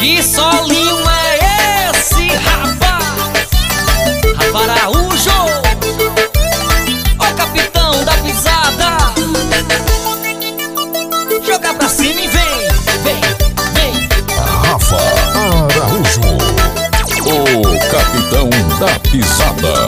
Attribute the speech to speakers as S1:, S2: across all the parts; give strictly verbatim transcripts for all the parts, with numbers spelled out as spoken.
S1: Que solinho é esse, rapaz? Rafa Araújo, ó capitão da pisada. Joga pra cima e vem, vem, vem.
S2: Rafa Araújo, o capitão da pisada.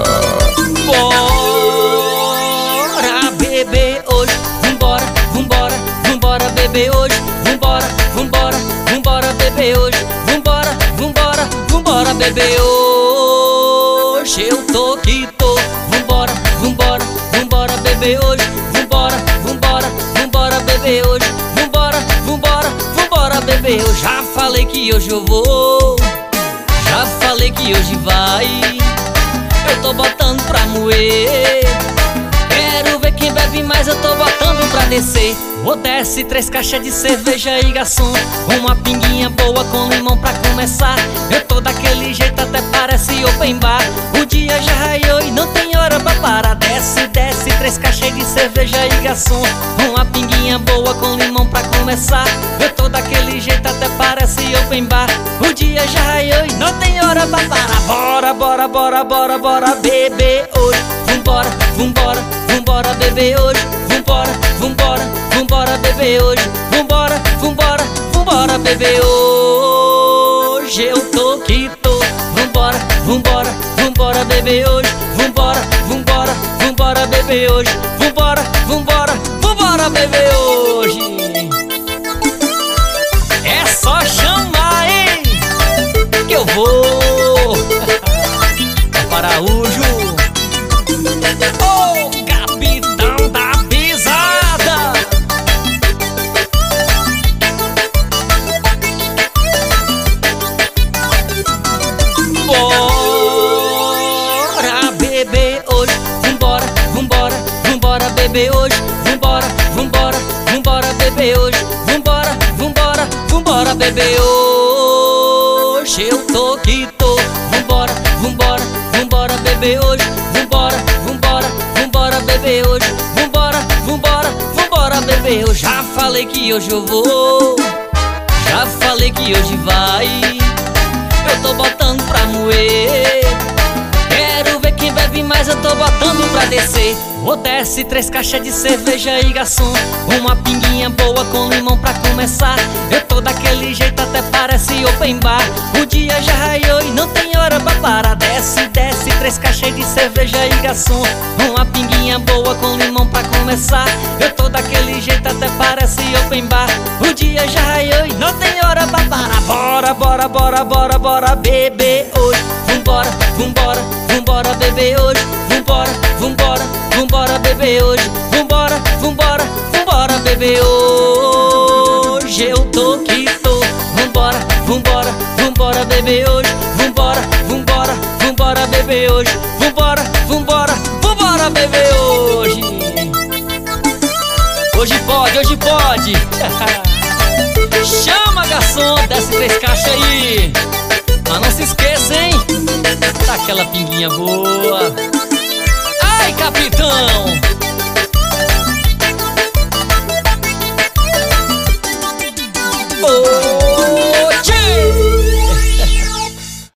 S1: Bora beber hoje, vambora, vambora, vambora beber hoje, vambora, vambora, vambora beber hoje, vambora, vambora, vambora beber hoje. Eu tô que tô, vambora, vambora, vambora beber hoje, vambora, vambora, vambora beber hoje, vambora, vambora, vambora beber. Eu já falei que hoje eu vou, já falei que hoje vai. Eu tô botando pra moer, quero ver quem bebe mais, eu tô botando pra descer. Vou desce três caixas de cerveja e garçom, uma pinguinha boa com limão pra começar. Eu tô daquele jeito até parece open bar. O dia já raiou e não tem hora pra parar. Desce, desce três caixas de cerveja e garçom, uma pinguinha boa com limão pra começar. Eu tô daquele jeito até parece open bar. O dia já raiou e não tem hora pra parar. Bora, bora, bora, bora, bora beber hoje. Vambora, vambora, vambora beber hoje. Vambora, vambora, vambora beber hoje. Vambora, vambora, vambora beber hoje. Eu tô que tô. Vambora, vambora, vambora beber hoje. Vambora, vambora, vambora beber hoje. Vambora, vambora, vambora beber hoje. É só chamar, hein, que eu vou. Rafa Araújo, o capitão da pisada. Bora beber hoje, vambora, vambora, vambora beber hoje. Vambora, vambora, vambora beber hoje. Vambora, vambora, vambora beber hoje. Eu tô que tô. Vambora, vambora, vambora beber hoje. Vambora, vambora, vambora beber hoje. Vambora, vambora, vambora beber. Eu já falei que hoje eu vou, já falei que hoje vai. Eu tô botando pra moer, quero ver quem bebe mais, eu tô botando pra descer. Vou desce três caixas de cerveja e garçom, uma pinguinha boa com limão pra começar. Eu tô daquele jeito até parece open bar. O dia já raiou e não tem hora pra parar. Desce, desce três caixas de cerveja e garçom, uma pinguinha boa com limão pra começar. Eu tô daquele jeito até parece open bar. O dia já raiou e não tem hora pra parar. Bora, bora, bora, bora, bora beber hoje. Vambora, vambora, vambora beber hoje. Vambora, vambora, vambora beber hoje. Vambora, vambora, vambora beber hoje. Eu tô que tô. Vambora, vambora, vambora beber hoje. Vambora, vambora, vambora beber hoje. Vambora, vambora, vambora beber hoje. Hoje pode, hoje pode. Chama, garçom, desce três caixas aí. Mas não se esqueça, hein, daquela pinguinha boa. Ai, capitão! Oh!